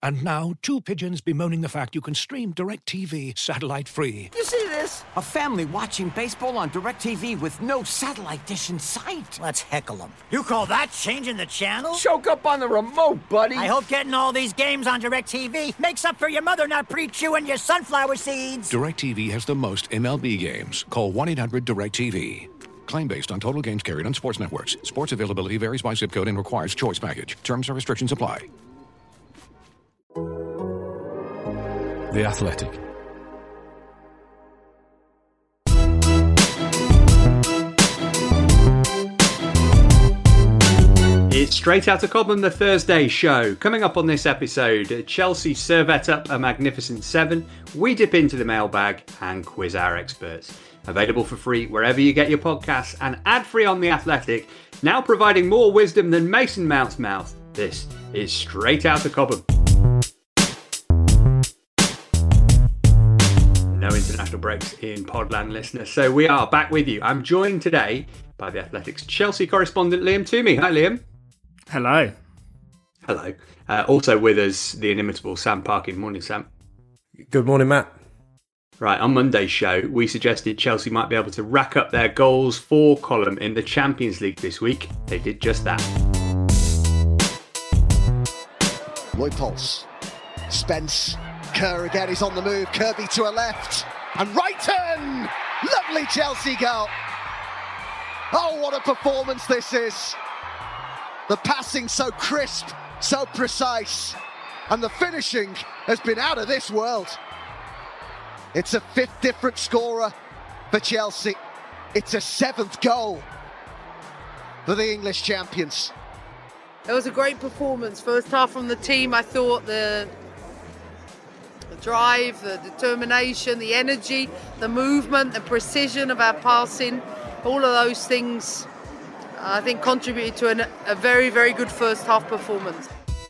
And now, two pigeons bemoaning the fact you can stream DirecTV satellite-free. You see this? A family watching baseball on DirecTV with no satellite dish in sight. Let's heckle them. You call that changing the channel? Choke up on the remote, buddy. I hope getting all these games on DirecTV makes up for your mother not pre-chewing your sunflower seeds. DirecTV has the most MLB games. Call 1-800-DirecTV. Claim based on total games carried on sports networks. Sports availability varies by zip code and requires choice package. Terms and restrictions apply. The Athletic. It's Straight Outta Cobham, the Thursday show. Coming up on this episode, Chelsea servette up a magnificent 7, we dip into the mailbag and quiz our experts. Available for free wherever you get your podcasts and ad-free on The Athletic, now providing more wisdom than Mason Mount's mouth. This is Straight Outta Cobham. No international breaks in Podland, listeners, so we are back with you. I'm joined today by The Athletic's Chelsea correspondent Liam Toomey. Hi, Liam. Hello. Hello. Also with us, the inimitable Sam Parkin. Morning, Sam. Good morning, Matt. Right, on Monday's show, we suggested Chelsea might be able to rack up their goals for column in the Champions League this week. They did just that. Leupolz, Spence, Kerr again, he's on the move, Kirby to a left, and right turn! Lovely Chelsea goal! Oh, what a performance this is! The passing so crisp, so precise, and the finishing has been out of this world. It's a 5th different scorer for Chelsea. It's a 7th goal for the English champions. It was a great performance. First half from the team, I thought the drive, the determination, the energy, the movement, the precision of our passing, all of those things, I think, contributed to a very, very good first half performance.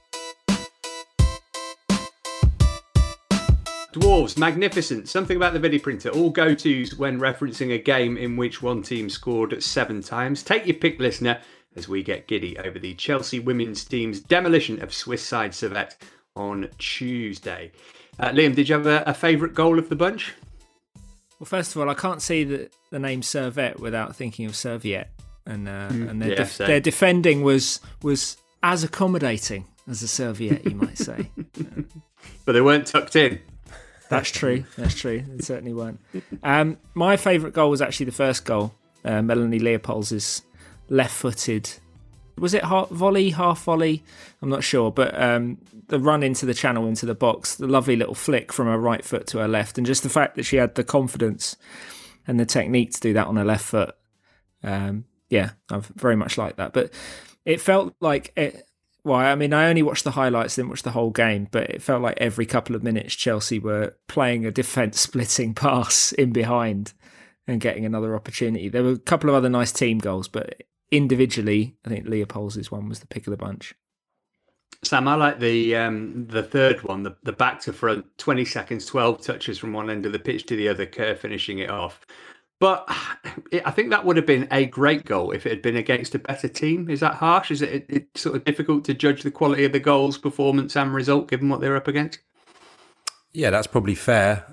Dwarves, magnificent. Something about the video printer. All go-tos when referencing a game in which one team scored 7 times. Take your pick, listener, as we get giddy over the Chelsea women's team's demolition of Swiss side Servette on Tuesday. Liam, did you have a favourite goal of the bunch? Well, first of all, I can't see the name Servette without thinking of Serviette, and their defending was as accommodating as a serviette, you might say. But they weren't tucked in. That's true. They certainly weren't. My favourite goal was actually the first goal. Melanie Leopold's left-footed. Was it half volley? I'm not sure. But the run into the channel, into the box, the lovely little flick from her right foot to her left, and just the fact that she had the confidence and the technique to do that on her left foot. I very much like that. But it felt like it. Well, I mean, I only watched the highlights, didn't watch the whole game, but it felt like every couple of minutes Chelsea were playing a defence-splitting pass in behind and getting another opportunity. There were a couple of other nice team goals, but individually, I think Leopold's one was the pick of the bunch. Sam, I like the third one, the back to front, 20 seconds, 12 touches from one end of the pitch to the other, Kerr finishing it off. But I think that would have been a great goal if it had been against a better team. Is that harsh? Is it sort of difficult to judge the quality of the goals, performance and result given what they're up against? Yeah, that's probably fair.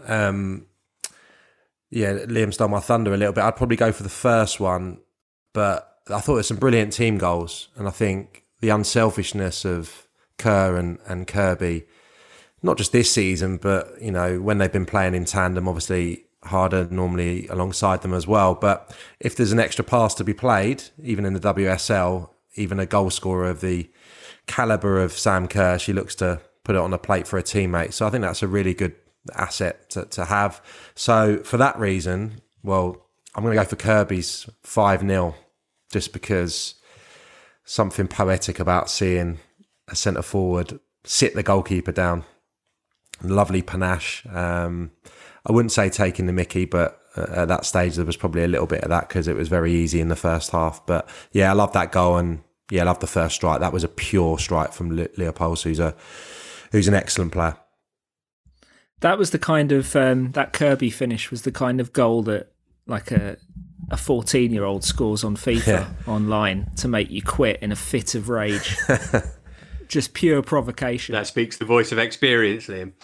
Liam stole my thunder a little bit. I'd probably go for the first one, but I thought there's some brilliant team goals. And I think the unselfishness of Kerr and Kirby, not just this season, but, you know, when they've been playing in tandem, obviously Harder normally alongside them as well. But if there's an extra pass to be played, even in the WSL, even a goal scorer of the calibre of Sam Kerr, she looks to put it on a plate for a teammate. So I think that's a really good asset to have. So for that reason, well, I'm going to go for Kirby's 5-0, just because something poetic about seeing a centre forward sit the goalkeeper down. Lovely panache. I wouldn't say taking the mickey, but at that stage there was probably a little bit of that because it was very easy in the first half. But yeah, I love that goal, and yeah, I love the first strike. That was a pure strike from Leopold, who's an excellent player. That was the kind of that Kirby finish was the kind of goal that like a 14-year-old scores on FIFA online to make you quit in a fit of rage. just pure provocation. That speaks the voice of experience, Liam.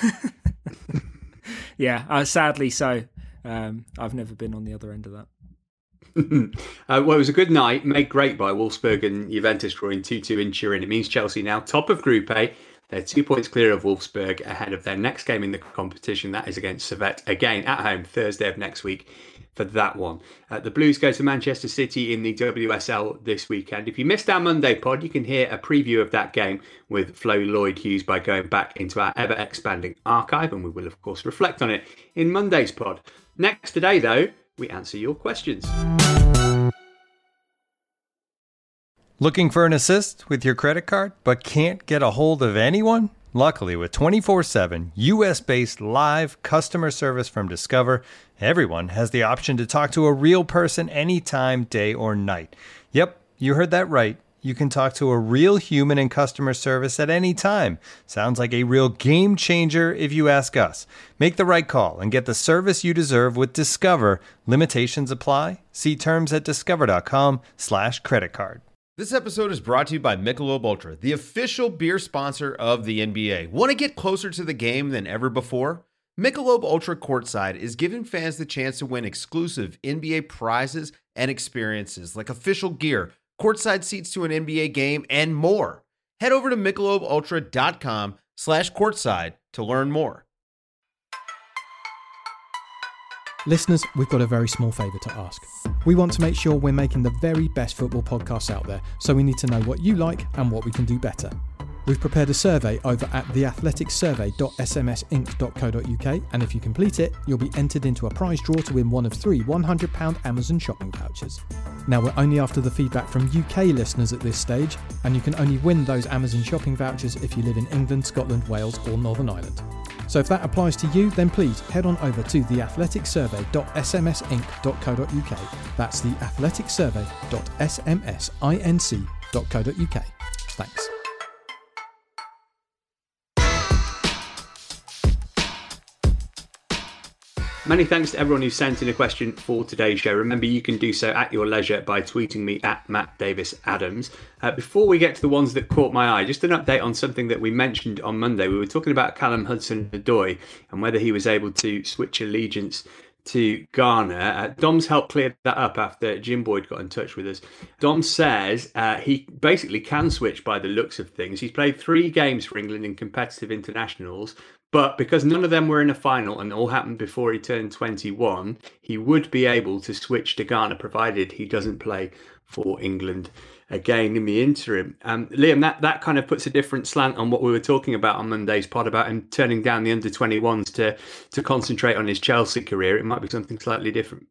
Yeah, sadly so. I've never been on the other end of that. Well, it was a good night, made great by Wolfsburg and Juventus drawing 2-2 in Turin. It means Chelsea now top of Group A. They're 2 points clear of Wolfsburg ahead of their next game in the competition. That is against Servette, again at home, Thursday of next week for that one. The Blues go to Manchester City in the WSL this weekend. If you missed our Monday pod, you can hear a preview of that game with Flo Lloyd-Hughes by going back into our ever-expanding archive, and we will, of course, reflect on it in Monday's pod. Next today, though, we answer your questions. Looking for an assist with your credit card, but can't get a hold of anyone? Luckily, with 24/7 US-based live customer service from Discover, everyone has the option to talk to a real person anytime, day or night. Yep, you heard that right. You can talk to a real human in customer service at any time. Sounds like a real game changer if you ask us. Make the right call and get the service you deserve with Discover. Limitations apply. See terms at discover.com/creditcard. This episode is brought to you by Michelob Ultra, the official beer sponsor of the NBA. Want to get closer to the game than ever before? Michelob Ultra Courtside is giving fans the chance to win exclusive NBA prizes and experiences like official gear, courtside seats to an NBA game, and more. Head over to MichelobUltra.com/courtside to learn more. Listeners, we've got a very small favour to ask. We want to make sure we're making the very best football podcasts out there, so we need to know what you like and what we can do better. We've prepared a survey over at theathleticsurvey.smsinc.co.uk, and if you complete it, you'll be entered into a prize draw to win one of 3 £100 Amazon shopping vouchers. Now, we're only after the feedback from UK listeners at this stage, and you can only win those Amazon shopping vouchers if you live in England, Scotland, Wales or Northern Ireland. So if that applies to you, then please head on over to theathleticsurvey.smsinc.co.uk. That's theathleticsurvey.smsinc.co.uk. Thanks. Many thanks to everyone who sent in a question for today's show. Remember, you can do so at your leisure by tweeting me at Matt Davis Adams. Before we get to the ones that caught my eye, just an update on something that we mentioned on Monday. We were talking about Callum Hudson-Odoi and whether he was able to switch allegiance to Ghana. Dom's helped clear that up after Jim Boyd got in touch with us. Dom says he basically can switch by the looks of things. He's played 3 games for England in competitive internationals, but because none of them were in a final and all happened before he turned 21, he would be able to switch to Ghana, provided he doesn't play for England again in the interim. Liam, that kind of puts a different slant on what we were talking about on Monday's pod about him turning down the under-21s to concentrate on his Chelsea career. It might be something slightly different.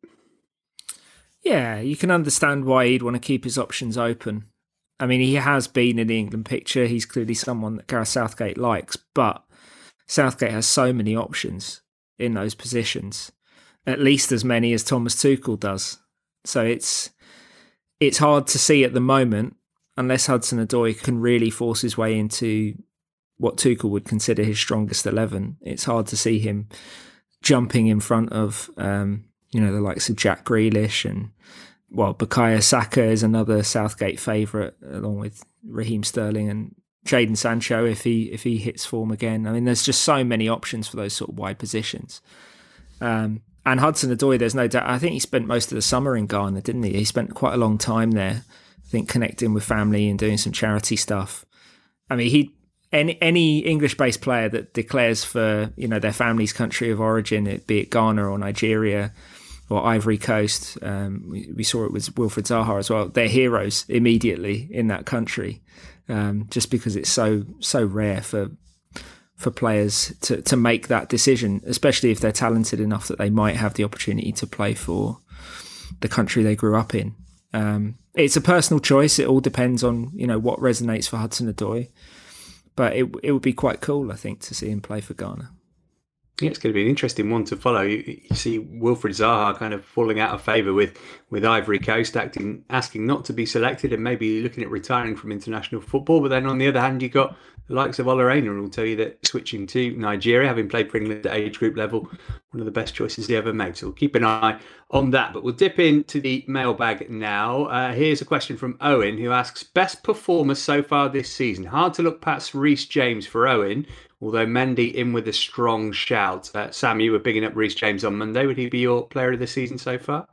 Yeah, you can understand why he'd want to keep his options open. I mean, he has been in the England picture. He's clearly someone that Gareth Southgate likes, but Southgate has so many options in those positions, at least as many as Thomas Tuchel does. So it's hard to see at the moment, unless Hudson-Odoi can really force his way into what Tuchel would consider his strongest 11. It's hard to see him jumping in front of the likes of Jack Grealish and Bukayo Saka is another Southgate favourite, along with Raheem Sterling and Jadon Sancho if he hits form again. I mean, there's just so many options for those sort of wide positions. And Hudson-Odoi, there's no doubt. I think he spent most of the summer in Ghana, didn't he? He spent quite a long time there, I think, connecting with family and doing some charity stuff. I mean, any English-based player that declares for their family's country of origin, be it Ghana or Nigeria or Ivory Coast, we saw it with Wilfried Zaha as well. They're heroes immediately in that country. Just because it's so rare for players to make that decision, especially if they're talented enough that they might have the opportunity to play for the country they grew up in. It's a personal choice. It all depends on what resonates for Hudson-Odoi, but it would be quite cool, I think, to see him play for Ghana. Yeah, it's going to be an interesting one to follow. You see Wilfried Zaha kind of falling out of favour with Ivory Coast, asking not to be selected and maybe looking at retiring from international football. But then on the other hand, you got the likes of Ola Aina will tell you that switching to Nigeria, having played for England at age group level, one of the best choices he ever made. So we'll keep an eye on that. But we'll dip into the mailbag now. Here's a question from Owen, who asks, best performer so far this season? Hard to look past Reece James for Owen, although Mendy in with a strong shout. Sam, you were bigging up Reece James on Monday. Would he be your player of the season so far?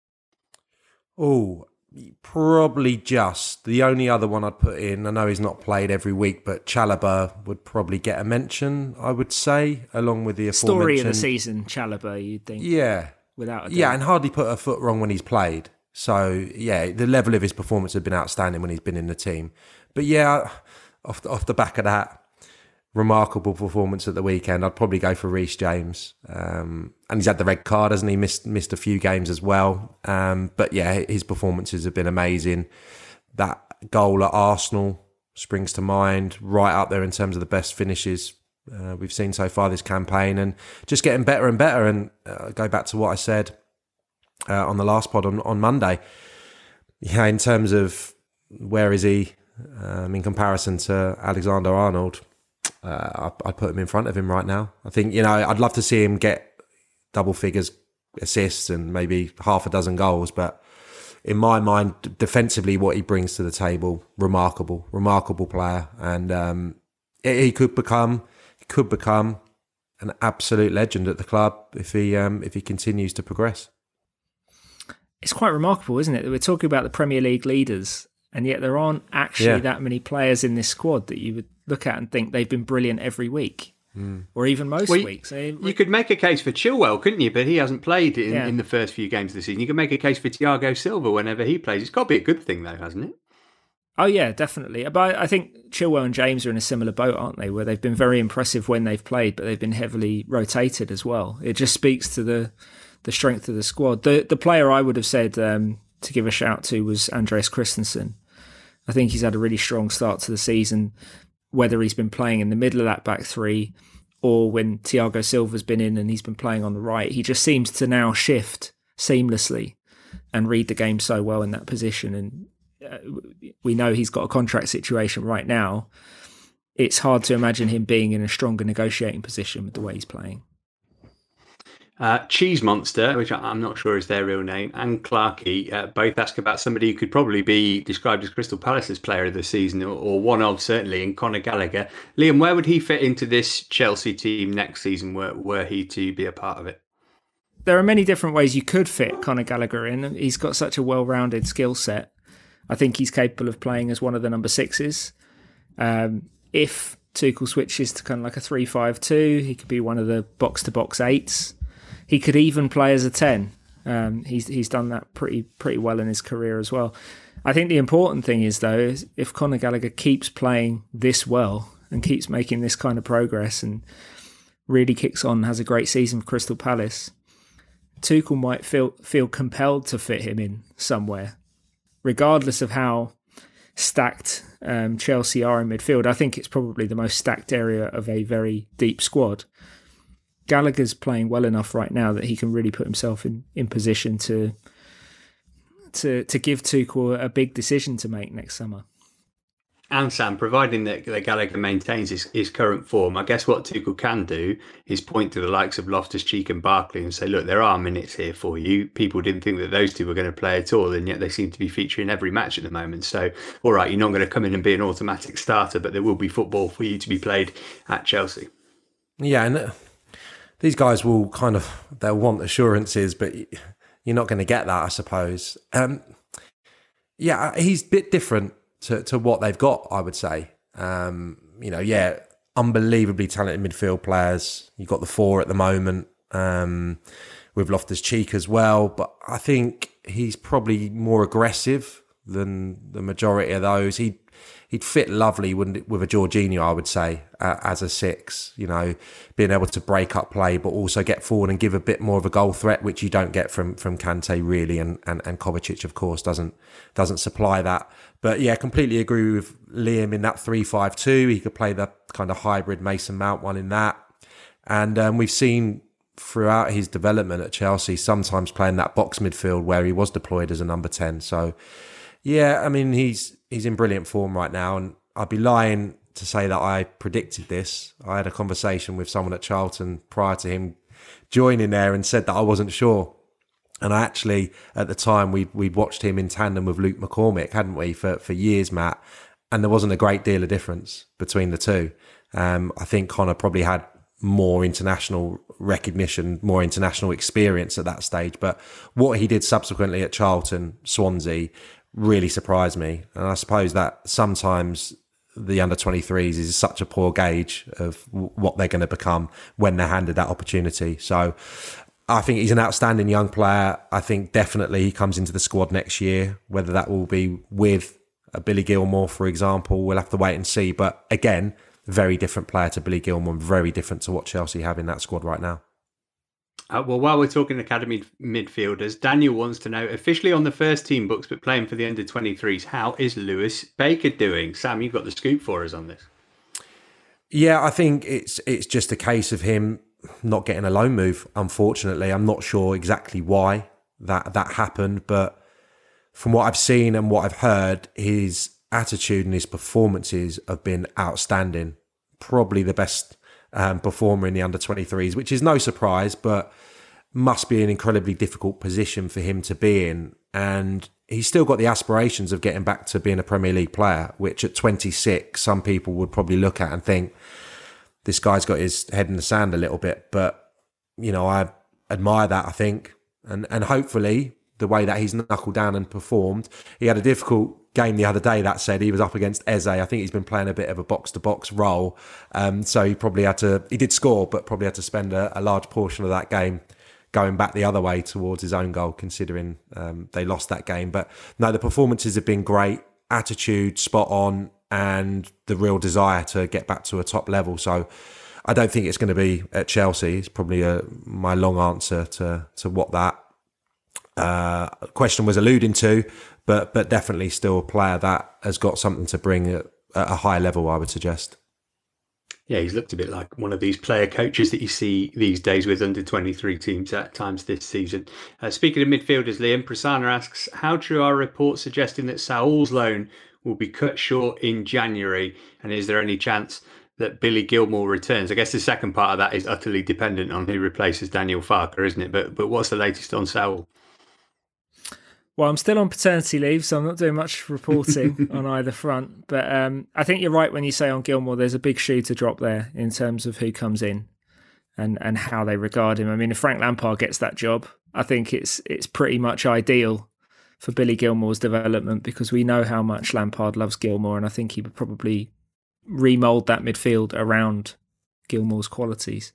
Oh, probably just. The only other one I'd put in, I know he's not played every week, but Chalobah would probably get a mention, I would say, along with the aforementioned... Story of the season, Chalobah, you'd think. Yeah. Without a doubt. Yeah, and hardly put a foot wrong when he's played. So, yeah, the level of his performance has been outstanding when he's been in the team. But yeah, off the back of that remarkable performance at the weekend, I'd probably go for Reece James. And he's had the red card, hasn't he? Missed a few games as well. But yeah, his performances have been amazing. That goal at Arsenal springs to mind, right up there in terms of the best finishes we've seen so far this campaign, and just getting better and better. And go back to what I said on the last pod on Monday. Yeah, in terms of where is he in comparison to Alexander-Arnold, I'd put him in front of him right now. I think, I'd love to see him get double figures assists and maybe half a dozen goals, but in my mind, defensively, what he brings to the table, remarkable player. And he could become an absolute legend at the club if he continues to progress. It's quite remarkable, isn't it? We're talking about the Premier League leaders, and yet there aren't actually that many players in this squad that you would look at and think they've been brilliant every week, or even most weeks. You could make a case for Chilwell, couldn't you? But he hasn't played in the first few games of the season. You could make a case for Thiago Silva whenever he plays. It's got to be a good thing, though, hasn't it? Oh, yeah, definitely. But I think Chilwell and James are in a similar boat, aren't they? Where they've been very impressive when they've played, but they've been heavily rotated as well. It just speaks to the strength of the squad. The player I would have said to give a shout to was Andreas Christensen. I think he's had a really strong start to the season, whether he's been playing in the middle of that back three or when Thiago Silva's been in and he's been playing on the right. He just seems to now shift seamlessly and read the game so well in that position. And we know he's got a contract situation right now. It's hard to imagine him being in a stronger negotiating position with the way he's playing. Cheese Monster, which I'm not sure is their real name, and Clarkey both ask about somebody who could probably be described as Crystal Palace's player of the season, or one of, certainly, in Conor Gallagher. Liam, where would he fit into this Chelsea team next season were he to be a part of it? There are many different ways you could fit Conor Gallagher in. He's got such a well-rounded skill set. I think he's capable of playing as one of the number sixes. If Tuchel switches to kind of like a 3-5-2, he could be one of the box-to-box eights. He could even play as a 10. He's done that pretty well in his career as well. I think the important thing is, though, is if Conor Gallagher keeps playing this well and keeps making this kind of progress and really kicks on, has a great season for Crystal Palace, Tuchel might feel compelled to fit him in somewhere, regardless of how stacked Chelsea are in midfield. I think it's probably the most stacked area of a very deep squad. Gallagher's playing well enough right now that he can really put himself in position to give Tuchel a big decision to make next summer. And Sam, providing that Gallagher maintains his current form, I guess what Tuchel can do is point to the likes of Loftus-Cheek and Barkley and say, look, there are minutes here for you. People didn't think that those two were going to play at all, and yet they seem to be featuring every match at the moment. So, all right, you're not going to come in and be an automatic starter, but there will be football for you to be played at Chelsea. Yeah, and these guys will they'll want assurances, but you're not going to get that, I suppose. Yeah, he's a bit different to what they've got, I would say. Unbelievably talented midfield players. You've got the four at the moment, with Loftus-Cheek as well, but I think he's probably more aggressive than the majority of those. He'd fit lovely with a Jorginho, I would say, as a six, being able to break up play, but also get forward and give a bit more of a goal threat, which you don't get from Kante really, and Kovacic, of course, doesn't supply that. But yeah, completely agree with Liam in that 3-5-2. He could play the kind of hybrid Mason Mount one in that. And we've seen throughout his development at Chelsea, sometimes playing that box midfield where he was deployed as a number 10. So yeah, I mean, he's in brilliant form right now, and I'd be lying to say that I predicted this. I had a conversation with someone at Charlton prior to him joining there and said that I wasn't sure. And I actually, at the time, we'd watched him in tandem with Luke McCormick, hadn't we, for years, Matt? And there wasn't a great deal of difference between the two. I think Connor probably had more international recognition, more international experience at that stage. But what he did subsequently at Charlton, Swansea, really surprised me. And I suppose that sometimes the under-23s is such a poor gauge of what they're going to become when they're handed that opportunity. So I think he's an outstanding young player. I think definitely he comes into the squad next year. Whether that will be with a Billy Gilmour, for example, we'll have to wait and see. But again, very different player to Billy Gilmour, very different to what Chelsea have in that squad right now. Well, while we're talking academy midfielders, Daniel wants to know, officially on the first team books but playing for the under-23s, how is Lewis Baker doing? Sam, you've got the scoop for us on this. Yeah, I think it's just a case of him not getting a loan move, unfortunately. I'm not sure exactly why that happened, but from what I've seen and what I've heard, his attitude and his performances have been outstanding. Probably the best performer in the under-23s, which is no surprise, but must be an incredibly difficult position for him to be in. And he's still got the aspirations of getting back to being a Premier League player, which at 26, some people would probably look at and think, this guy's got his head in the sand a little bit. But, you know, I admire that, I think. And hopefully the way that he's knuckled down and performed, he had a difficult game the other day, that said. He was up against Eze. I think he's been playing a bit of a box-to-box role. So he probably had to, he did score, but probably had to spend a large portion of that game going back the other way towards his own goal, considering they lost that game. But no, the performances have been great. Attitude, spot on, and the real desire to get back to a top level. So I don't think it's going to be at Chelsea. It's probably my long answer to what that question was alluding to, but definitely still a player that has got something to bring at a high level, I would suggest. Yeah, he's looked a bit like one of these player coaches that you see these days with under-23 teams at times this season. Speaking of midfielders, Liam, Prasanna asks, how true are reports suggesting that Saul's loan will be cut short in January? And is there any chance that Billy Gilmour returns? I guess the second part of that is utterly dependent on who replaces Daniel Farke, isn't it? But what's the latest on Saul? Well, I'm still on paternity leave, so I'm not doing much reporting on either front. But I think you're right when you say on Gilmour, there's a big shoe to drop there in terms of who comes in and how they regard him. I mean, if Frank Lampard gets that job, I think it's pretty much ideal for Billy Gilmour's development, because we know how much Lampard loves Gilmour, and I think he would probably remould that midfield around Gilmour's qualities.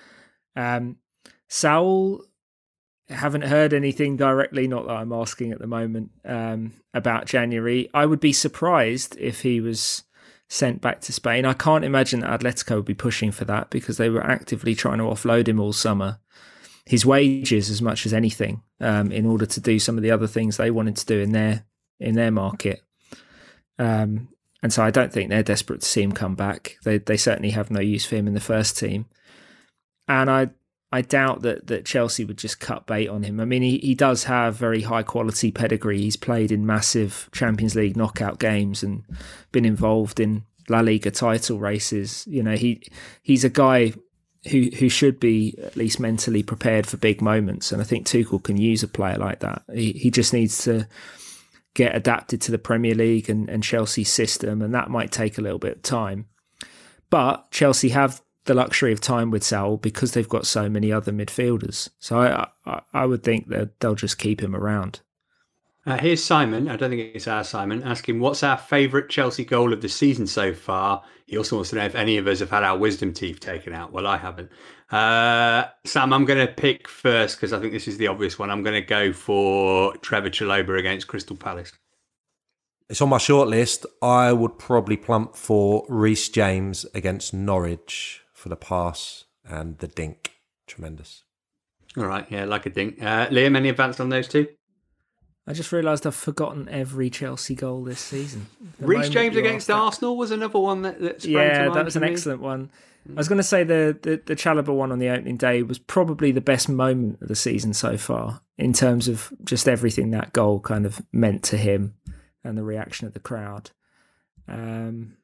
Saul, haven't heard anything directly, not that I'm asking at the moment, about January. I would be surprised if he was sent back to Spain. I can't imagine that Atletico would be pushing for that, because they were actively trying to offload him all summer. His wages as much as anything, in order to do some of the other things they wanted to do in their market. And so I don't think they're desperate to see him come back. They certainly have no use for him in the first team. And I doubt that Chelsea would just cut bait on him. I mean, he does have very high quality pedigree. He's played in massive Champions League knockout games and been involved in La Liga title races. You know, he's a guy who should be at least mentally prepared for big moments. And I think Tuchel can use a player like that. He just needs to get adapted to the Premier League and Chelsea's system, and that might take a little bit of time. But Chelsea have the luxury of time with Saul because they've got so many other midfielders. So I would think that they'll just keep him around. Here's Simon, I don't think it's our Simon, asking what's our favourite Chelsea goal of the season so far. He also wants to know if any of us have had our wisdom teeth taken out. Well, I haven't. Sam, I'm going to pick first because I think this is the obvious one. I'm going to go for Trevor Chalobah against Crystal Palace. It's on my short list. I would probably plump for Reece James against Norwich for the pass and the dink. Tremendous. All right, yeah, like a dink. Liam, any advance on those two? I just realised I've forgotten every Chelsea goal this season. Reece James against Arsenal was another one that sprang to mind. Yeah, that was an excellent one. I was going to say the Chalobah one on the opening day was probably the best moment of the season so far in terms of just everything that goal kind of meant to him and the reaction of the crowd.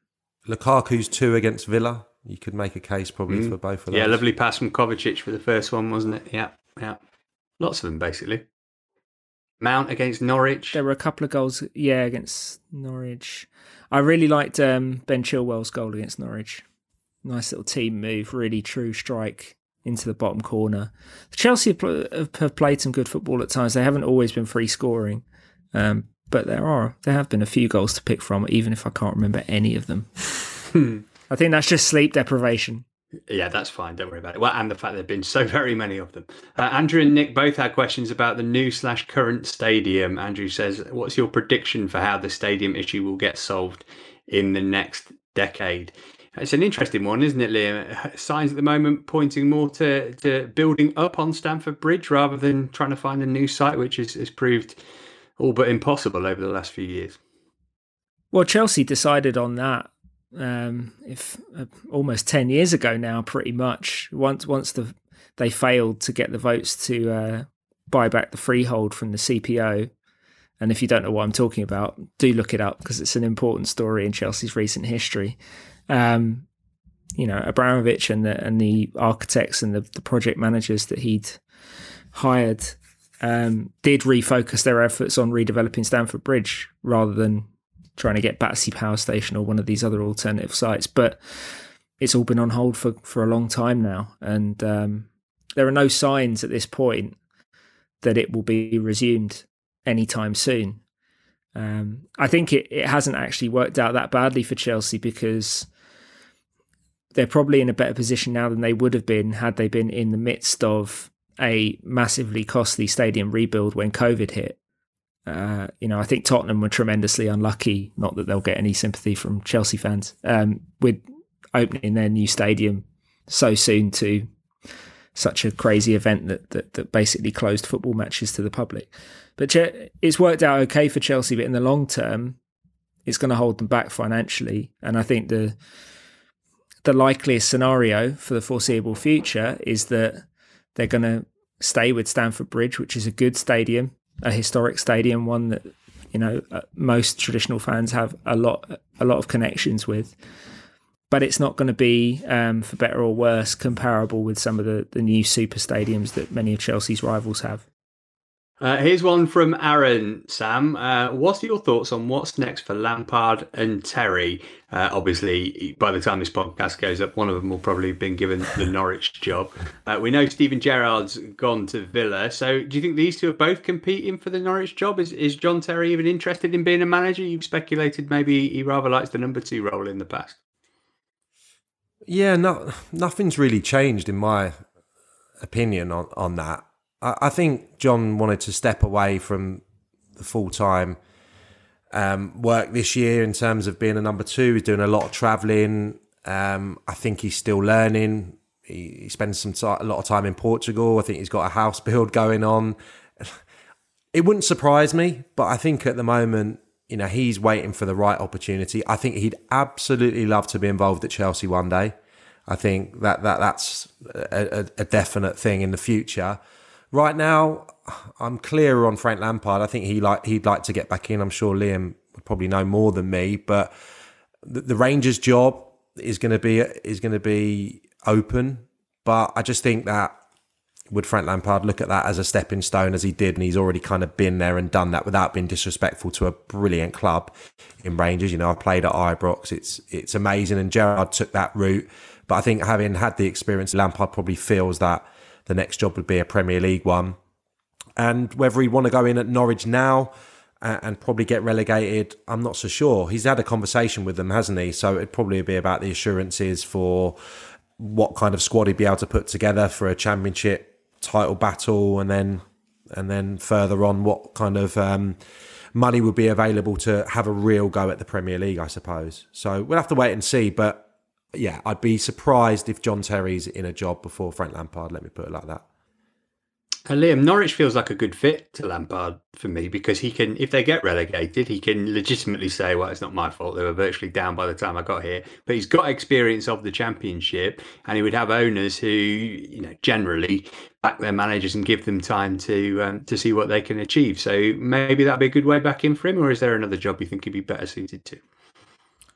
Lukaku's 2 against Villa. You could make a case probably for both of those. Yeah, lovely pass from Kovacic for the first one, wasn't it? Yeah. Lots of them, basically. Mount against Norwich. There were a couple of goals, against Norwich. I really liked Ben Chilwell's goal against Norwich. Nice little team move, really true strike into the bottom corner. Chelsea have played some good football at times. They haven't always been free scoring, but there have been a few goals to pick from, even if I can't remember any of them. I think that's just sleep deprivation. Yeah, that's fine. Don't worry about it. Well, and the fact there have been so very many of them. Andrew and Nick both had questions about the new/current stadium. Andrew says, what's your prediction for how the stadium issue will get solved in the next decade? It's an interesting one, isn't it, Liam? Signs at the moment pointing more to building up on Stamford Bridge rather than trying to find a new site, which has proved all but impossible over the last few years. Well, Chelsea decided on that almost 10 years ago now, pretty much. Once they failed to get the votes to buy back the freehold from the CPO. And if you don't know what I'm talking about, do look it up because it's an important story in Chelsea's recent history. Abramovich and the architects and the project managers that he'd hired did refocus their efforts on redeveloping Stamford Bridge rather than trying to get Battersea Power Station or one of these other alternative sites. But it's all been on hold for a long time now. And there are no signs at this point that it will be resumed anytime soon. I think it hasn't actually worked out that badly for Chelsea because they're probably in a better position now than they would have been had they been in the midst of a massively costly stadium rebuild when COVID hit. I think Tottenham were tremendously unlucky, not that they'll get any sympathy from Chelsea fans, with opening their new stadium so soon to such a crazy event that basically closed football matches to the public. But it's worked out okay for Chelsea, but in the long term, it's going to hold them back financially. And I think the likeliest scenario for the foreseeable future is that they're going to stay with Stamford Bridge, which is a good stadium, a historic stadium, one that most traditional fans have a lot of connections with. But it's not going to be, for better or worse, comparable with some of the new super stadiums that many of Chelsea's rivals have. Here's one from Aaron, Sam. What are your thoughts on what's next for Lampard and Terry? Obviously, by the time this podcast goes up, one of them will probably have been given the Norwich job. We know Steven Gerrard's gone to Villa. So do you think these two are both competing for the Norwich job? Is John Terry even interested in being a manager? You've speculated maybe he rather likes the number 2 role in the past. Yeah, nothing's really changed in my opinion on that. I think John wanted to step away from the full-time work this year in terms of being a number 2. He's doing a lot of travelling. I think he's still learning. He spends a lot of time in Portugal. I think he's got a house build going on. It wouldn't surprise me, but I think at the moment, he's waiting for the right opportunity. I think he'd absolutely love to be involved at Chelsea one day. I think that's a definite thing in the future. Right now, I'm clearer on Frank Lampard. I think he'd like to get back in. I'm sure Liam would probably know more than me, but the Rangers job is going to be open. But I just think that would Frank Lampard look at that as a stepping stone, as he did, and he's already kind of been there and done that without being disrespectful to a brilliant club in Rangers. I played at Ibrox. It's amazing, and Gerrard took that route. But I think having had the experience, Lampard probably feels that the next job would be a Premier League one. And whether he'd want to go in at Norwich now and probably get relegated, I'm not so sure. He's had a conversation with them, hasn't he? So it'd probably be about the assurances for what kind of squad he'd be able to put together for a championship title battle, and then further on what kind of money would be available to have a real go at the Premier League, I suppose. So we'll have to wait and see. But yeah, I'd be surprised if John Terry's in a job before Frank Lampard, let me put it like that. Liam, Norwich feels like a good fit to Lampard for me because he can, if they get relegated, he can legitimately say, well, it's not my fault. They were virtually down by the time I got here. But he's got experience of the Championship, and he would have owners who, generally back their managers and give them time to see what they can achieve. So maybe that'd be a good way back in for him, or is there another job you think he'd be better suited to?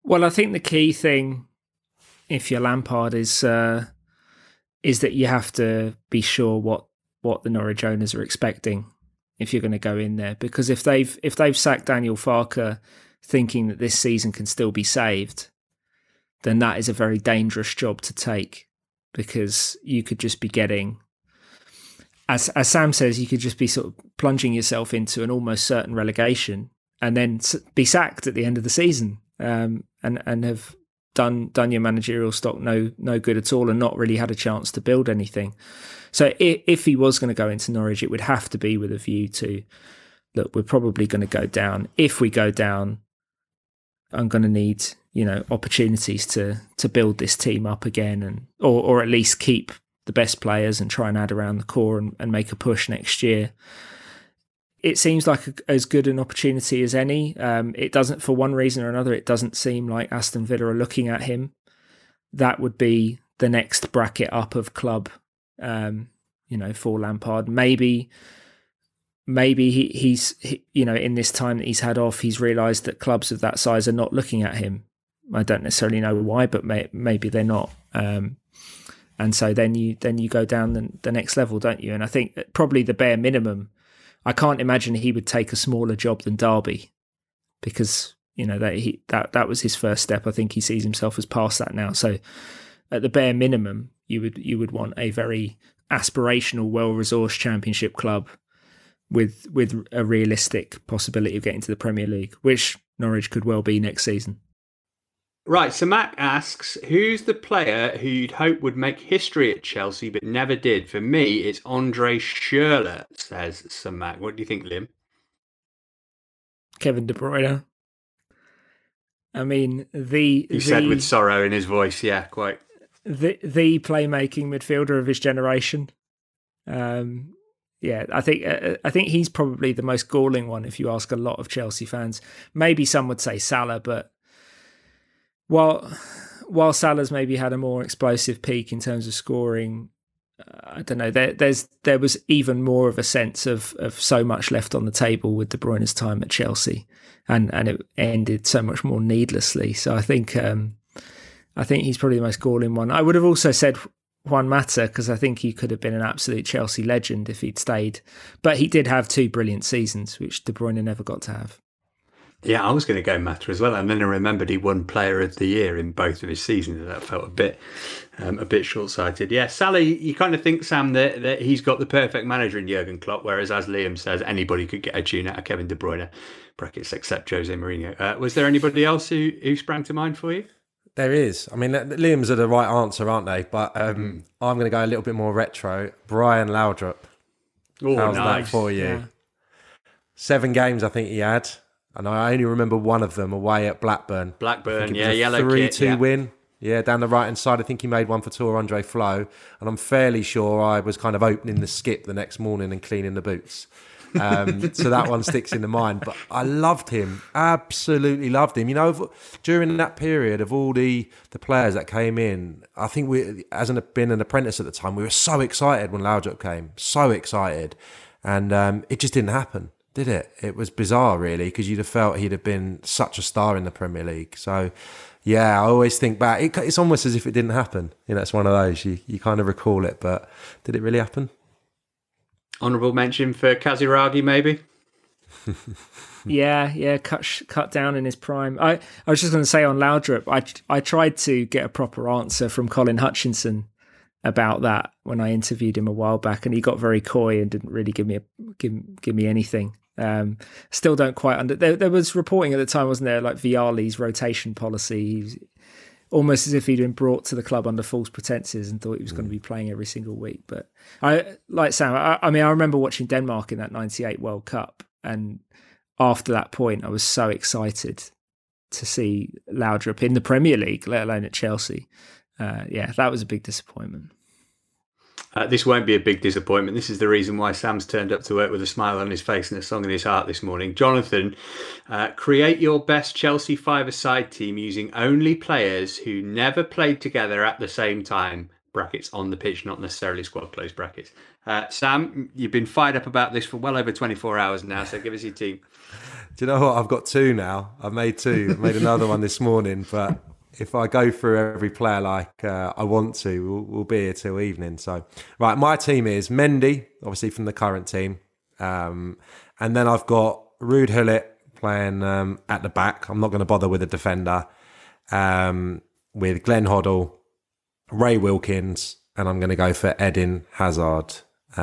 Well, I think the key thing, if you're Lampard, is that you have to be sure what the Norwich owners are expecting if you're going to go in there. Because if they've sacked Daniel Farke thinking that this season can still be saved, then that is a very dangerous job to take, because you could just be getting, as Sam says, you could just be sort of plunging yourself into an almost certain relegation and then be sacked at the end of the season, and have done your managerial stock no good at all and not really had a chance to build anything. So if he was going to go into Norwich, it would have to be with a view to, look, we're probably going to go down. If we go down, I'm going to need, opportunities to build this team up again, and or at least keep the best players and try and add around the core and make a push next year. It seems like as good an opportunity as any. It doesn't, for one reason or another, it doesn't seem like Aston Villa are looking at him. That would be the next bracket up of club, for Lampard. Maybe he's in this time that he's had off, he's realised that clubs of that size are not looking at him. I don't necessarily know why, but maybe they're not. And so then you go down the next level, don't you? And I think probably the bare minimum, I can't imagine he would take a smaller job than Derby, because that was his first step. I think he sees himself as past that now. So at the bare minimum, you would want a very aspirational, well-resourced Championship club with a realistic possibility of getting to the Premier League, which Norwich could well be next season. Right, so Mac asks, who's the player who you'd hope would make history at Chelsea but never did? For me, it's Andre Schürrle, says Sir Mac. What do you think, Liam? Kevin De Bruyne. I mean, He said with sorrow in his voice, yeah, quite. The playmaking midfielder of his generation. I think he's probably the most galling one if you ask a lot of Chelsea fans. Maybe some would say Salah, but while Salah's maybe had a more explosive peak in terms of scoring, I don't know. There was even more of a sense of so much left on the table with De Bruyne's time at Chelsea, and it ended so much more needlessly. So I think he's probably the most galling one. I would have also said Juan Mata, because I think he could have been an absolute Chelsea legend if he'd stayed. But he did have 2 brilliant seasons, which De Bruyne never got to have. Yeah, I was going to go Mata as well, and then I remembered he won Player of the Year in both of his seasons. That felt a bit short-sighted. Yeah, Salah, you kind of think, Sam, that he's got the perfect manager in Jurgen Klopp, whereas, as Liam says, anybody could get a tune out of Kevin De Bruyne, brackets except Jose Mourinho. Was there anybody else who sprang to mind for you? There is. I mean, Liam's are the right answer, aren't they? But I'm going to go a little bit more retro. Brian Laudrup. Oh, how's nice. that for you? Yeah. 7 games, I think he had. And I only remember one of them away at Blackburn. Yellow 3-2 win. Yeah, down the right-hand side. I think he made one for Tour Andre Flo. And I'm fairly sure I was kind of opening the skip the next morning and cleaning the boots. So that one sticks in the mind. But I loved him. Absolutely loved him. During that period of all the players that came in, I think we, as been an apprentice at the time, we were so excited when Laudrup came. So excited. And it just didn't happen, did it? It was bizarre, really, because you'd have felt he'd have been such a star in the Premier League. So, yeah, I always think back. It's almost as if it didn't happen. It's one of those. You kind of recall it, but did it really happen? Honourable mention for Kaziragi, maybe? Yeah, cut down in his prime. I was just going to say on Laudrup, I tried to get a proper answer from Colin Hutchinson about that when I interviewed him a while back, and he got very coy and didn't really give me anything. Still don't quite there was reporting at the time, wasn't there, like Vialli's rotation policy. He's almost as if he'd been brought to the club under false pretenses and thought he was going to be playing every single week. But I like Sam. I mean, I remember watching Denmark in that '98 World Cup, and after that point, I was so excited to see Laudrup in the Premier League, let alone at Chelsea. That was a big disappointment. This won't be a big disappointment. This is the reason why Sam's turned up to work with a smile on his face and a song in his heart this morning. Jonathan, create your best Chelsea 5-a-side team using only players who never played together at the same time. brackets on the pitch, not necessarily squad close brackets. Sam, you've been fired up about this for well over 24 hours now, so give us your team. Do you know what? I've got two now. I've made two. I've made another one this morning, but if I go through every player like I want to, we'll be here till evening. So, right, my team is Mendy, obviously from the current team. And then I've got Ruud Gullit playing at the back. I'm not going to bother with a defender. With Glenn Hoddle, Ray Wilkins, and I'm going to go for Eden Hazard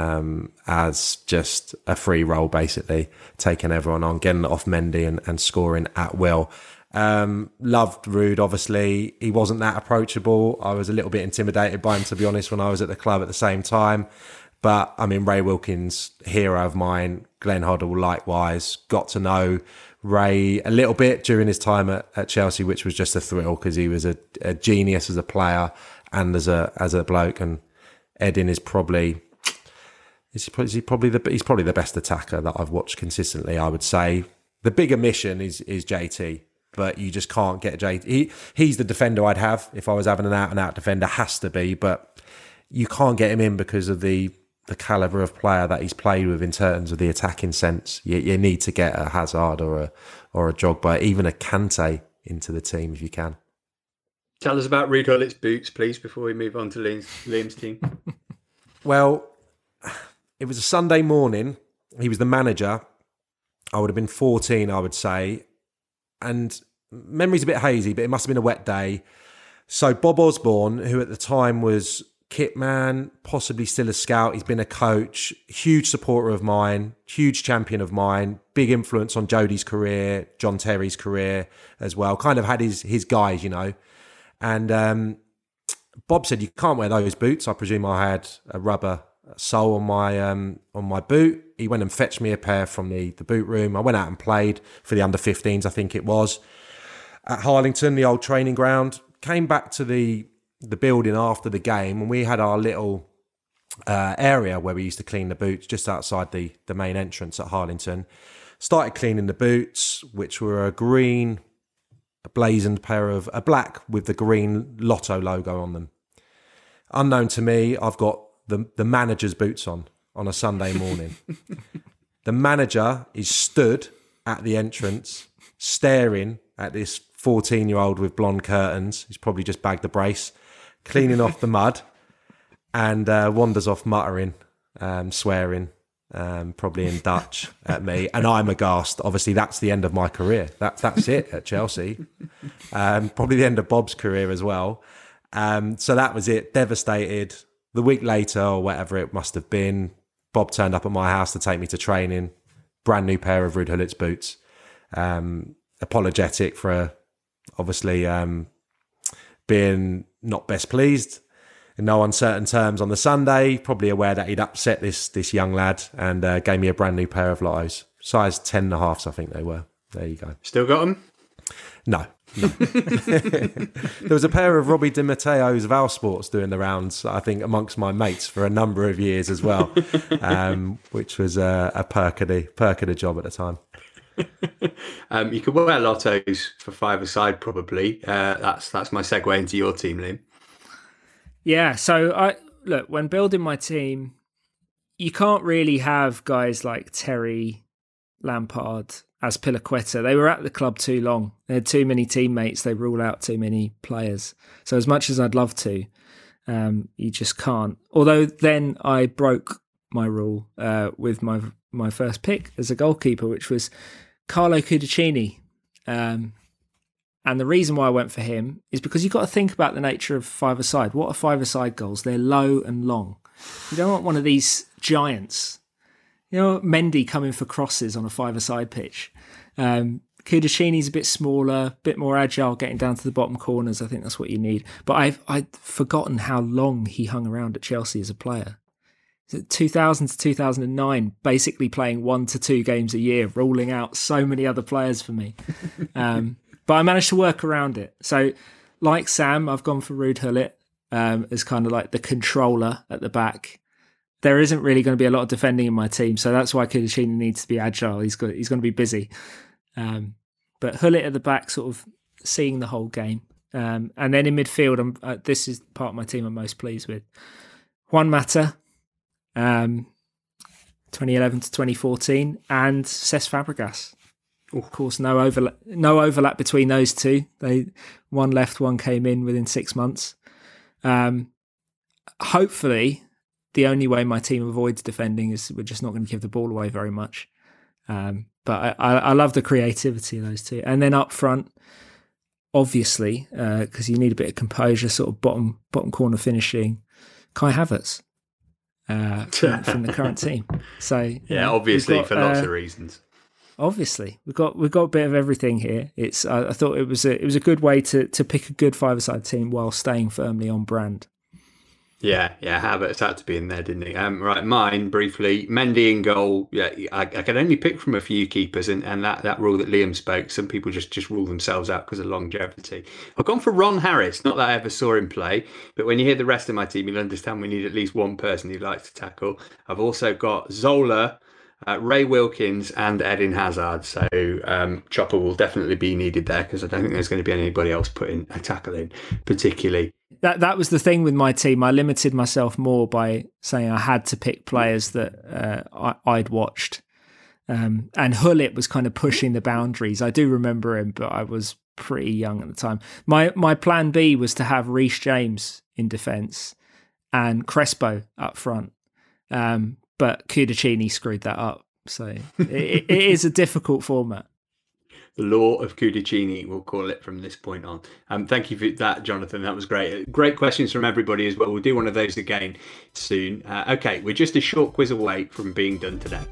as just a free role, basically, taking everyone on, getting it off Mendy and scoring at will. Loved Ruud, obviously. He wasn't that approachable. I was a little bit intimidated by him, to be honest, when I was at the club at the same time. But, I mean, Ray Wilkins, hero of mine. Glenn Hoddle, likewise. Got to know Ray a little bit during his time at Chelsea, which was just a thrill because he was a genius as a player and as a bloke. And Eden is probably he's probably the best attacker that I've watched consistently, I would say. The bigger mission is JT, but you just can't get JT. He's the defender I'd have if I was having an out-and-out defender, has to be, but you can't get him in because of the calibre of player that he's played with in terms of the attacking sense. You need to get a Hazard or a Drogba, even a Kante into the team if you can. Tell us about Ruud Gullit's boots, please, before we move on to Liam's team. Well, it was a Sunday morning. He was the manager. I would have been 14, I would say. And memory's a bit hazy, but it must have been a wet day. So Bob Osborne, who at the time was kit man, possibly still a scout. He's been a coach, huge supporter of mine, huge champion of mine, big influence on Jodie's career, John Terry's career as well. Kind of had his guys, you know. And Bob said, you can't wear those boots. I presume I had a rubber sole on my boot. He went and fetched me a pair from the boot room. I went out and played for the under-15s, I think it was, at Harlington, the old training ground. Came back to the building after the game, and we had our little area where we used to clean the boots just outside the main entrance at Harlington. Started cleaning the boots, which were a blazoned pair of a black with the green Lotto logo on them. Unknown to me, I've got the manager's boots on a Sunday morning. The manager is stood at the entrance, staring at this 14-year-old with blonde curtains. He's probably just bagged a brace, cleaning off the mud, and wanders off muttering, swearing, probably in Dutch at me. And I'm aghast. Obviously, that's the end of my career. That's it at Chelsea. Probably the end of Bob's career as well. So that was it. Devastated. The week later, or whatever it must have been, Bob turned up at my house to take me to training. Brand new pair of Ruud Gullit's boots. Apologetic for obviously being not best pleased, in no uncertain terms on the Sunday, probably aware that he'd upset this young lad, and gave me a brand new pair of Lottos. Size 10.5s, I think they were. There you go. Still got them? No. There was a pair of Robbie Di Matteo's Valsports doing the rounds, I think, amongst my mates for a number of years as well, which was a perk of the job at the time. You could wear Lottos for five-a-side, probably. That's my segue into your team, Liam. Yeah, so when building my team, you can't really have guys like Terry, Lampard, Azpilicueta. They were at the club too long. They had too many teammates. They rule out too many players. So as much as I'd love to, you just can't. Although then I broke my rule with my first pick as a goalkeeper, which was Carlo Cudicini. And the reason why I went for him is because you've got to think about the nature of five-a-side. What are five-a-side goals? They're low and long. You don't want one of these giants. You know, Mendy coming for crosses on a five-a-side pitch. Cudicini's a bit smaller, a bit more agile, getting down to the bottom corners. I think that's what you need. But I'd forgotten how long he hung around at Chelsea as a player. 2000 to 2009, basically playing 1 to 2 games a year, ruling out so many other players for me. But I managed to work around it. So, like Sam, I've gone for Ruud Gullit as kind of like the controller at the back. There isn't really going to be a lot of defending in my team, so that's why Cudicini needs to be agile. He's going to be busy. But Gullit at the back, sort of seeing the whole game. And then in midfield, this is part of my team I'm most pleased with. Juan Mata, 2011 to 2014, and Cesc Fabregas. Of course, no overlap between those two. One left, one came in within 6 months. Hopefully, the only way my team avoids defending is we're just not going to give the ball away very much. But I love the creativity of those two. And then up front, obviously, because you need a bit of composure, sort of bottom corner finishing, Kai Havertz from the current team. So obviously for lots of reasons. Obviously, we've got a bit of everything here. I thought it was a good way to pick a good five-a-side team while staying firmly on brand. Yeah, Havertz had to be in there, didn't he? Right, mine briefly. Mendy in goal. Yeah, I can only pick from a few keepers, and that rule that Liam spoke. Some people just rule themselves out because of longevity. I've gone for Ron Harris. Not that I ever saw him play, but when you hear the rest of my team, you'll understand we need at least one person who likes to tackle. I've also got Zola, Ray Wilkins, and Eden Hazard. So Chopper will definitely be needed there because I don't think there's going to be anybody else putting a tackle in particularly. That was the thing with my team. I limited myself more by saying I had to pick players that I'd watched. And Hullet was kind of pushing the boundaries. I do remember him, but I was pretty young at the time. My plan B was to have Reece James in defence and Crespo up front. But Cudicini screwed that up. So it is a difficult format. The law of Cudicini, we'll call it from this point on. Thank you for that, Jonathan. That was great. Great questions from everybody as well. We'll do one of those again soon. Okay, we're just a short quiz away from being done today.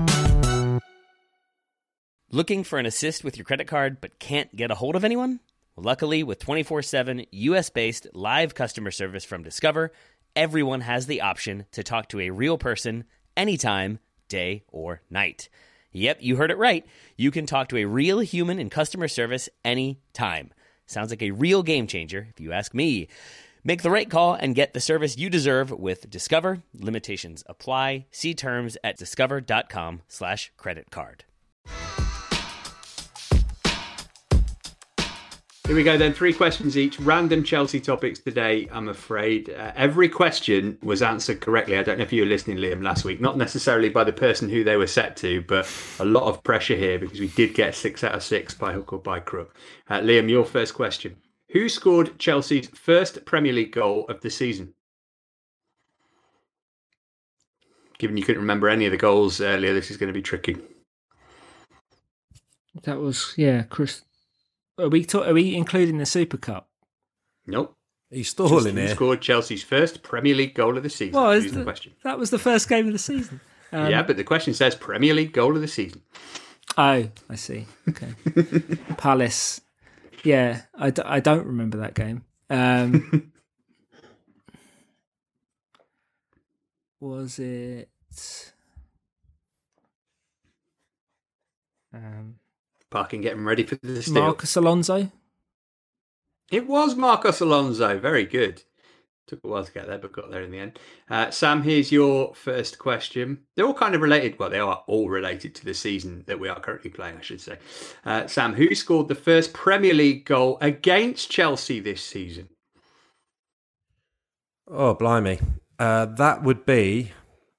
Looking for an assist with your credit card but can't get a hold of anyone? Well, luckily, with 24/7 US-based live customer service from Discover, everyone has the option to talk to a real person anytime, day or night. Yep, you heard it right. You can talk to a real human in customer service anytime. Sounds like a real game changer, if you ask me. Make the right call and get the service you deserve with Discover. Limitations apply. See terms at discover.com/creditcard. Here we go then, 3 questions each, random Chelsea topics today, I'm afraid. Every question was answered correctly. I don't know if you were listening, Liam, last week. Not necessarily by the person who they were set to, but a lot of pressure here because we did get 6 out of 6 by hook or by crook. Liam, your first question. Who scored Chelsea's first Premier League goal of the season? Given you couldn't remember any of the goals earlier, this is going to be tricky. That was, Chris... Are we including the Super Cup? Nope. He's still in here. Who scored Chelsea's first Premier League goal of the season? Well, the question. That was the first game of the season. Yeah, but the question says Premier League goal of the season. Oh, I see. Okay. Palace. Yeah, I don't remember that game. Was it... Parking getting ready for the steal. Marcos Alonso? It was Marcos Alonso. Very good. Took a while to get there, but got there in the end. Sam, here's your first question. They're all kind of related. Well, they are all related to the season that we are currently playing, I should say. Sam, who scored the first Premier League goal against Chelsea this season? Oh, blimey. That would be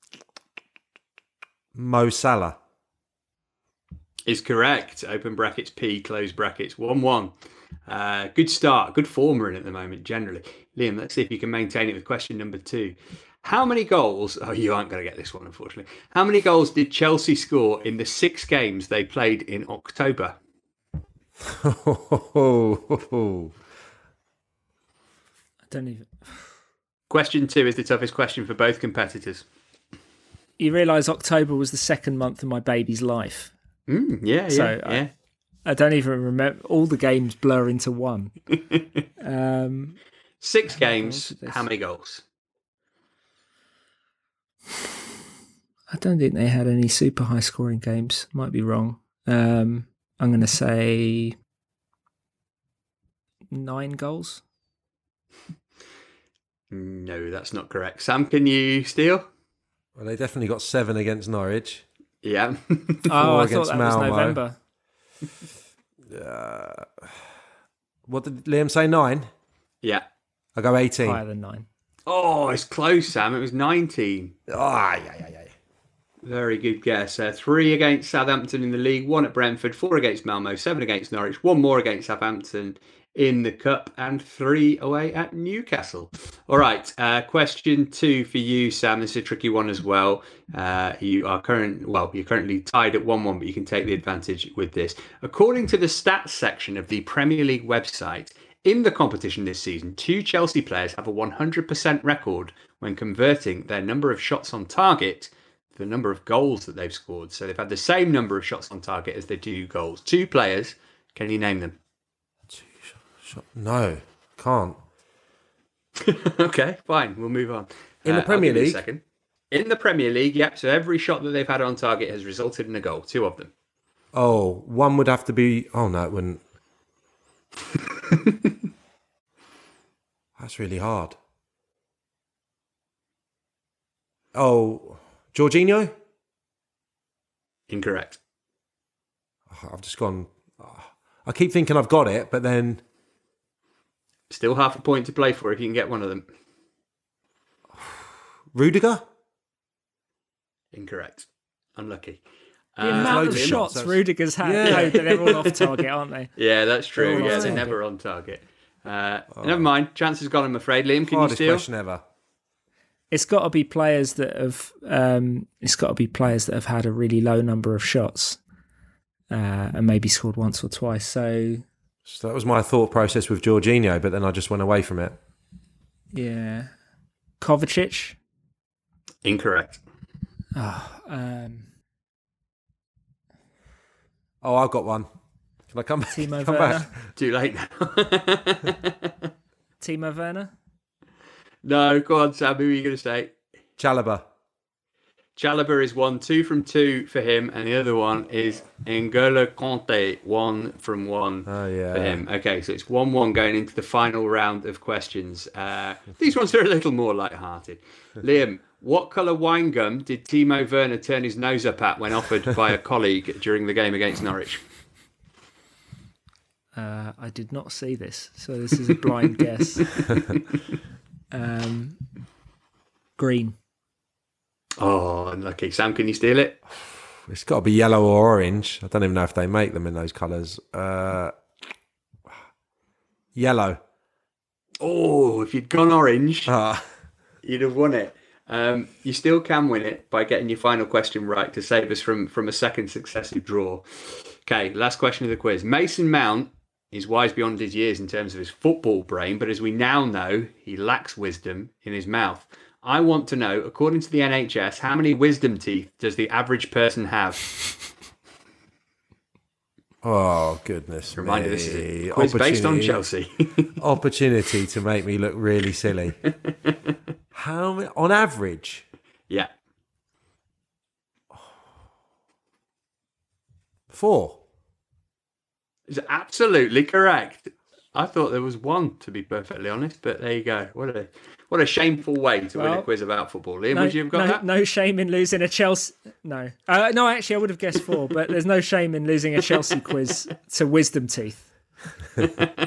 Mo Salah. Is correct. Open brackets P, close brackets 1-1. Good start. Good form we're in at the moment, generally. Liam, let's see if you can maintain it with question number 2. How many goals... Oh, you aren't going to get this one, unfortunately. How many goals did Chelsea score in the 6 games they played in October? I don't even... Question 2 is the toughest question for both competitors. You realise October was the second month of my baby's life. Yeah. I don't even remember. All the games blur into one. 6 games. How many goals? I don't think they had any super high scoring games. Might be wrong. I'm going to say 9 goals. No, that's not correct. Sam, can you steal? Well, they definitely got 7 against Norwich. Yeah. I thought that was November. What did Liam say, 9? Yeah. I go 18. Higher than 9. Oh, it's close, Sam. It was 19. Yeah. Very good guess. 3 against Southampton in the league, 1 at Brentford, 4 against Malmo, 7 against Norwich, 1 more against Southampton in the Cup, and 3 away at Newcastle. All right, question 2 for you, Sam. This is a tricky one as well. You're currently tied at 1-1, but you can take the advantage with this. According to the stats section of the Premier League website, in the competition this season, 2 Chelsea players have a 100% record when converting their number of shots on target to the number of goals that they've scored. So they've had the same number of shots on target as they do goals. 2 players. Can you name them? No, can't. Okay, fine. We'll move on. In the Premier League? Second. In the Premier League, yep. So every shot that they've had on target has resulted in a goal. 2 of them. Oh, one would have to be... Oh, no, it wouldn't. That's really hard. Oh, Jorginho? Incorrect. I've just gone... I keep thinking I've got it, but then... Still half a point to play for if you can get one of them. Rudiger? Incorrect. Unlucky. The amount of shots Rudiger's had, they're all off target, aren't they? Yeah, that's true. Yeah, they're never on target. Never mind. Chance has gone, I'm afraid. Liam, can you steal? Hardest question ever. It's got to be players that have. It's got to be players that have had a really low number of shots, and maybe scored once or twice. So that was my thought process with Jorginho, but then I just went away from it. Yeah, Kovacic. Incorrect. Oh, I've got one. Can I come Timo come Werner? back? Too late now. Timo Werner? No, go on, Sam. Who are you going to say? Chalobah. Chalobah is 2 from 2 for him, and the other one is N'Golo Kanté, 1 from 1 for him. Okay, so it's 1-1 going into the final round of questions. These ones are a little more light-hearted. Liam, what colour wine gum did Timo Werner turn his nose up at when offered by a colleague during the game against Norwich? I did not see this, so this is a blind guess. Green. Oh, unlucky. Sam, can you steal it? It's got to be yellow or orange. I don't even know if they make them in those colours. Yellow. Oh, if you'd gone orange, you'd have won it. You still can win it by getting your final question right to save us from a second successive draw. Okay, last question of the quiz. Mason Mount is wise beyond his years in terms of his football brain, but as we now know, he lacks wisdom in his mouth. I want to know, according to the NHS, how many wisdom teeth does the average person have? Oh, goodness. Reminder, this is a quiz based on Chelsea. Opportunity to make me look really silly. How many, on average? Yeah. 4. Is absolutely correct. I thought there was 1, to be perfectly honest, but there you go. What a shameful way to win a quiz about football. Liam, would you have got that? No shame in losing a Chelsea... No. No, actually, I would have guessed 4, but there's no shame in losing a Chelsea quiz to wisdom teeth. We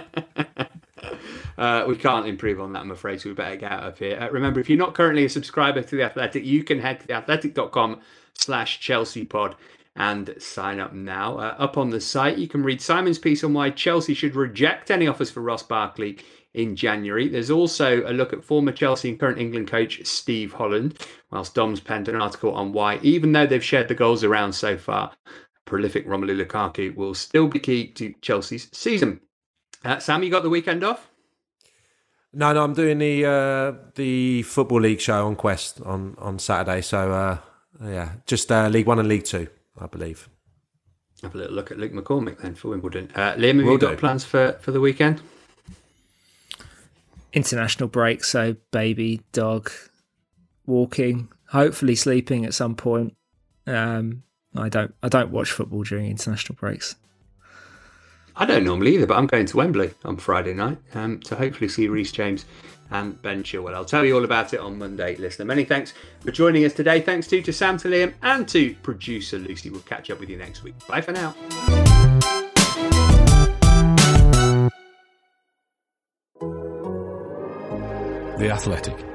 can't improve on that, I'm afraid, so we better get out of here. Remember, if you're not currently a subscriber to The Athletic, you can head to theathletic.com/ChelseaPod and sign up now. Up on the site, you can read Simon's piece on why Chelsea should reject any offers for Ross Barkley in January. There's also a look at former Chelsea and current England coach Steve Holland, whilst Dom's penned an article on why, even though they've shared the goals around so far, prolific Romelu Lukaku will still be key to Chelsea's season. Sam, you got the weekend off? No, I'm doing the Football League show on Quest on Saturday. So, just League 1 and League 2, I believe. Have a little look at Luke McCormick then for Wimbledon. Liam, have you got plans for the weekend? International break, so baby, dog, walking, hopefully sleeping at some point. I don't watch football during international breaks. I don't normally either, but I'm going to Wembley on Friday night to hopefully see Reece James and Ben Chilwell. I'll tell you all about it on Monday, listener. Many thanks for joining us today. Thanks to Sam, to Liam, and to producer Lucy. We'll catch up with you next week. Bye for now. The Athletic.